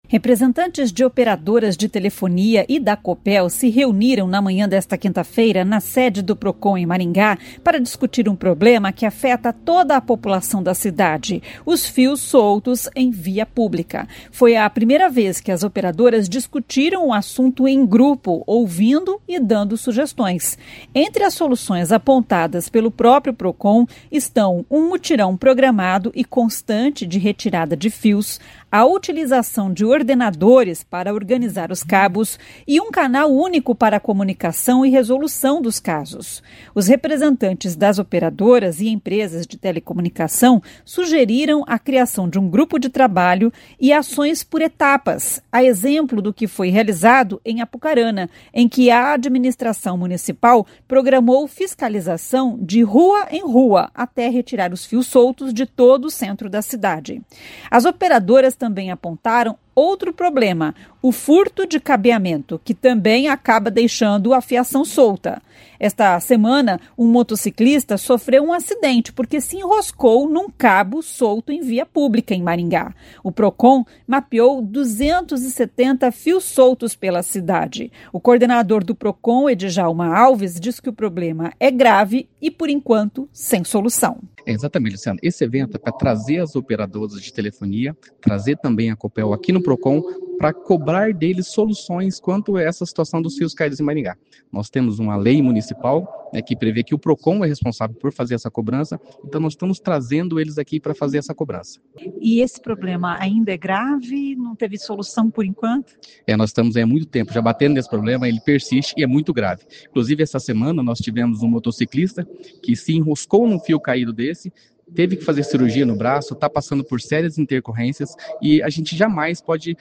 Representantes de operadoras de telefonia e da Copel se reuniram na manhã desta quinta-feira na sede do Procon em Maringá para discutir um problema que afeta toda a população da cidade: os fios soltos em via pública. Foi a primeira vez que as operadoras discutiram o assunto em grupo, ouvindo e dando sugestões. Entre as soluções apontadas pelo próprio Procon estão um mutirão programado e constante de retirada de fios, a utilização de ordenadores para organizar os cabos e um canal único para a comunicação e resolução dos casos. Os representantes das operadoras e empresas de telecomunicação sugeriram a criação de um grupo de trabalho e ações por etapas, a exemplo do que foi realizado em Apucarana, em que a administração municipal programou fiscalização de rua em rua até retirar os fios soltos de todo o centro da cidade. As operadoras também apontaram outro problema: o furto de cabeamento, que também acaba deixando a fiação solta. Esta semana, um motociclista sofreu um acidente porque se enroscou num cabo solto em via pública em Maringá. O Procon mapeou 270 fios soltos pela cidade. O coordenador do Procon, Edjalma Alves, diz que o problema é grave e, por enquanto, sem solução. Exatamente, Luciano. Esse evento é para trazer as operadoras de telefonia, trazer também a Copel aqui no Procon, para cobrar deles soluções quanto a essa situação dos fios caídos em Maringá. Nós temos uma lei municipal, que prevê que o Procon é responsável por fazer essa cobrança, então nós estamos trazendo eles aqui para fazer essa cobrança. E esse problema ainda é grave? Não teve solução por enquanto? Nós estamos há muito tempo já batendo nesse problema, ele persiste e é muito grave. Inclusive, essa semana nós tivemos um motociclista que se enroscou num fio caído desse, teve que fazer cirurgia no braço, está passando por sérias intercorrências e a gente jamais pode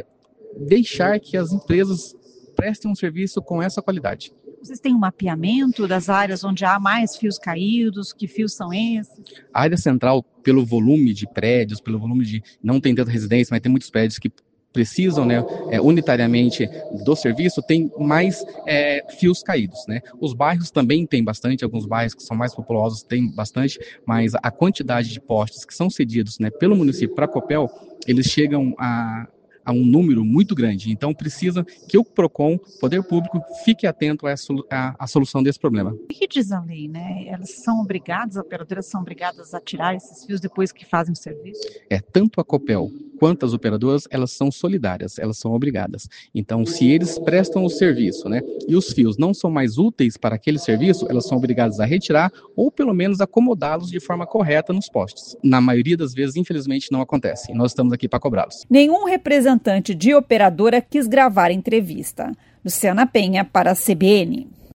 deixar que as empresas prestem um serviço com essa qualidade. Vocês têm um mapeamento das áreas onde há mais fios caídos? Que fios são esses? A área central, pelo volume de prédios, pelo volume de... não tem tanta residência, mas tem muitos prédios que precisam, unitariamente do serviço, tem mais fios caídos, Os bairros também têm bastante, alguns bairros que são mais populosos têm bastante, mas a quantidade de postes que são cedidos, pelo município para a Copel, eles chegam a um número muito grande. Então, precisa que o Procon, Poder Público, fique atento à solução desse problema. O que diz a lei, Elas são obrigadas, as operadoras são obrigadas a tirar esses fios depois que fazem o serviço? Tanto a Copel quanto as operadoras, elas são solidárias, elas são obrigadas. Então, se eles prestam o serviço, e os fios não são mais úteis para aquele serviço, elas são obrigadas a retirar ou, pelo menos, acomodá-los de forma correta nos postes. Na maioria das vezes, infelizmente, não acontece. E nós estamos aqui para cobrá-los. Nenhum representante de operadora quis gravar a entrevista. Luciana Penha, para a CBN.